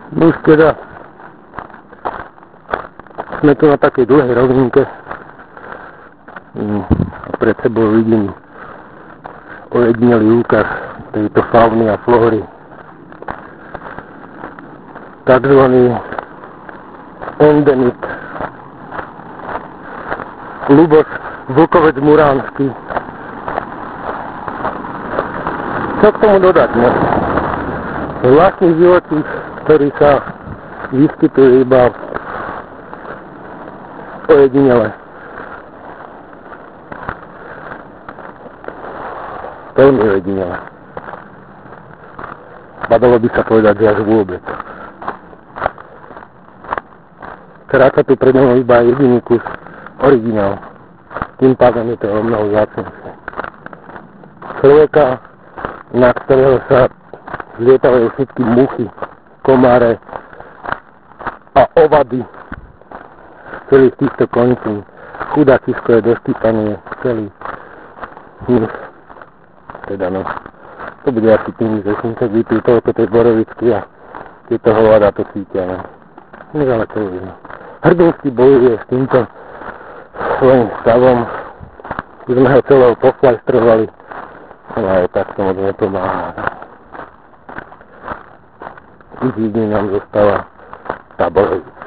No už teda sme tu na takej dlhej rovninke a pred sebou vidím ojedinelý úkaz tejto fauny a flóry. Takzvaný endemit Ľuboš vlkovec muránsky. Čo k tomu dodať, ne? Zvláštny živočích, ktorý sa vyskytuje iba ojedinele. Veľmi ojedinele. Badalo by sa povedať, že až vôbec. Kráča tu pred ňou iba jediný kus originál. Tým pádom je to o mnoho vzácnejšie. Človeka, na ktorého sa zlietavajú všetky muchy, komáre a ovady z celých týchto končín. Chudáčisko je doštípaný celý. Teda no, to bude asi tým, že som sa vypil toľko tej borovičky a tieto hovada to cítia. No. Ale to je. Hrdinsky bojuje s týmto svojím stavom. Už sme ho celého poflajstrovali, ale aj tak to moc nepomáha. Jediný nám zostáva tá borovička.